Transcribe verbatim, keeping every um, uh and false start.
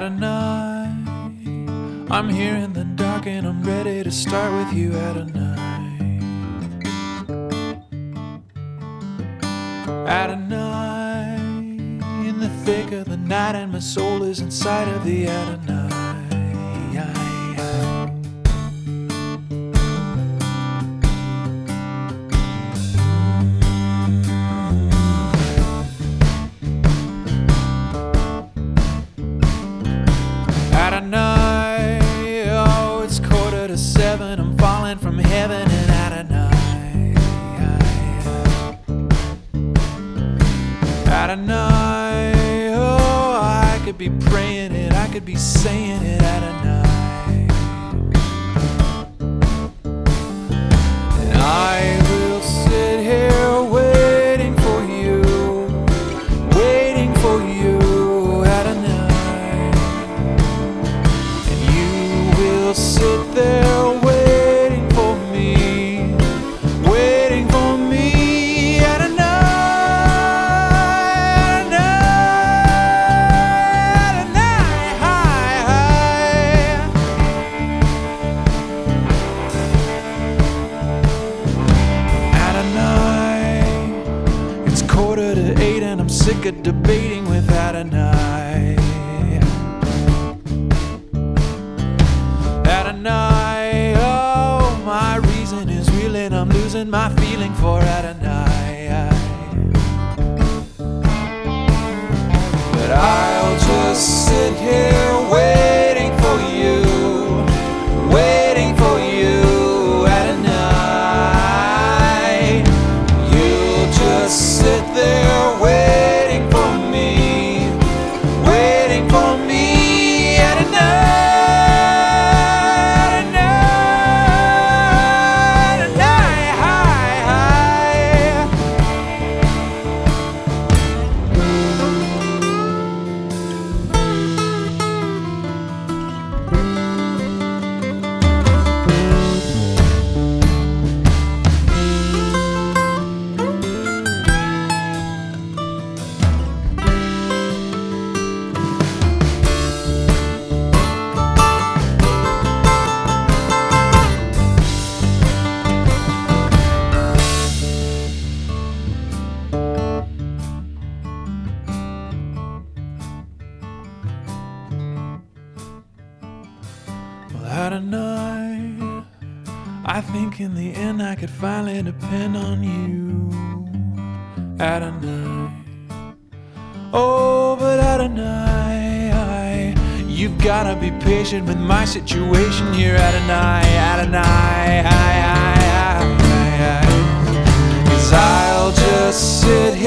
Adonai, I'm here in the dark and I'm ready to start with you, Adonai. Adonai, in the thick of the night and my soul is inside of the Adonai. Adonai, oh, it's quarter to seven, I'm falling from heaven and Adonai. Adonai, oh, I could be praying it, I could be saying it, Adonai. And I will sit here waiting for you, waiting for you, Adonai. Sit there waiting for me, waiting for me, Adonai, Adonai, Adonai, Adonai. It's quarter to eight and I'm sick of debating with Adonai. Adonai, oh, my reason is reeling, I'm losing my feeling for Adonai. But I'll just sit here waiting for you, waiting for you, Adonai. You'll just sit there waiting for me, waiting for me, Adonai. Adonai, I think in the end I could finally depend on you, Adonai. Oh, but Adonai, I, you've gotta be patient with my situation here, Adonai, Adonai, I, I, I, I, 'cause I'll just sit